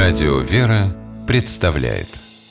Радио «Вера» представляет.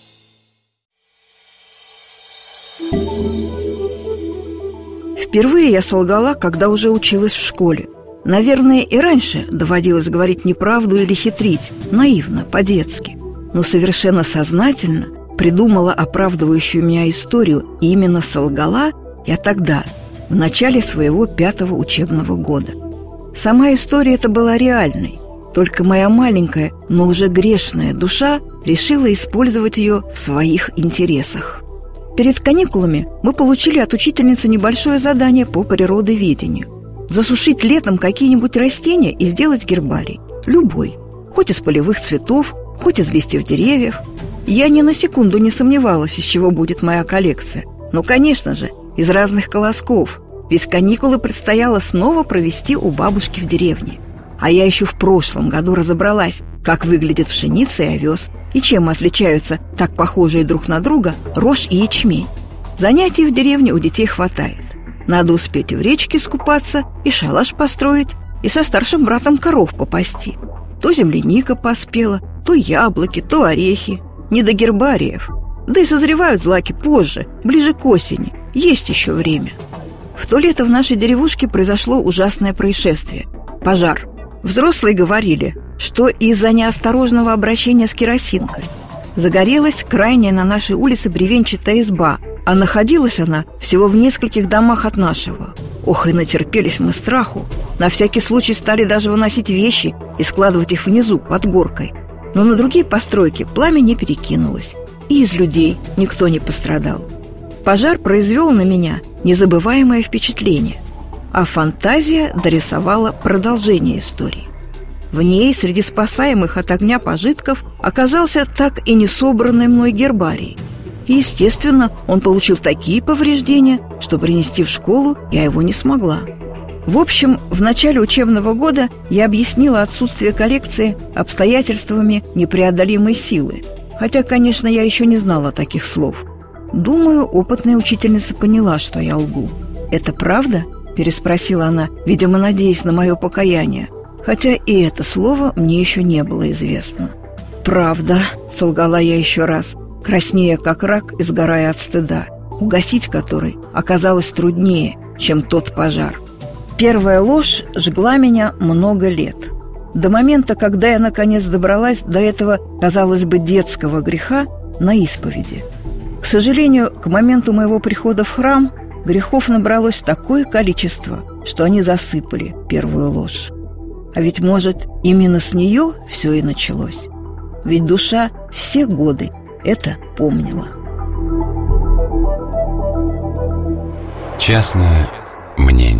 Впервые я солгала, когда уже училась в школе. Наверное, и раньше доводилось говорить неправду или хитрить, наивно, по-детски. Но совершенно сознательно придумала оправдывающую меня историю, и именно солгала я тогда, в начале своего 5-го учебного года. Сама история эта была реальной, только моя маленькая, но уже грешная душа решила использовать ее в своих интересах. Перед каникулами мы получили от учительницы небольшое задание по природоведению. Засушить летом какие-нибудь растения и сделать гербарий. Любой. Хоть из полевых цветов, хоть из листьев деревьев. Я ни на секунду не сомневалась, из чего будет моя коллекция. Но, конечно же, из разных колосков. Ведь каникулы предстояло снова провести у бабушки в деревне. А я еще в прошлом году разобралась, как выглядит пшеница и овес, и чем отличаются так похожие друг на друга рожь и ячмень. Занятий в деревне у детей хватает. Надо успеть и в речке искупаться, и шалаш построить, и со старшим братом коров попасти. То земляника поспела, то яблоки, то орехи. Не до гербариев. Да и созревают злаки позже, ближе к осени. Есть еще время. В то лето в нашей деревушке произошло ужасное происшествие – пожар. Взрослые говорили, что из-за неосторожного обращения с керосинкой. Загорелась крайняя на нашей улице бревенчатая изба, а находилась она всего в нескольких домах от нашего. Ох, и натерпелись мы страху. На всякий случай стали даже выносить вещи и складывать их внизу, под горкой. Но на другие постройки пламя не перекинулось, и из людей никто не пострадал. Пожар произвел на меня незабываемое впечатление, а фантазия дорисовала продолжение истории. В ней среди спасаемых от огня пожитков оказался так и не собранный мной гербарий. И, естественно, он получил такие повреждения, что принести в школу я его не смогла. В общем, в начале учебного года я объяснила отсутствие коллекции обстоятельствами непреодолимой силы. Хотя, конечно, я еще не знала таких слов. Думаю, опытная учительница поняла, что я лгу. «Это правда?» – переспросила она, видимо, надеясь на мое покаяние. Хотя и это слово мне еще не было известно. «Правда», – солгала я еще раз, краснея как рак и сгорая от стыда, угасить который оказалось труднее, чем тот пожар. Первая ложь жгла меня много лет. До момента, когда я наконец добралась до этого, казалось бы, детского греха на исповеди. К сожалению, к моменту моего прихода в храм грехов набралось такое количество, что они засыпали первую ложь. А ведь, может, именно с нее все и началось. Ведь душа все годы это помнила. Частное мнение.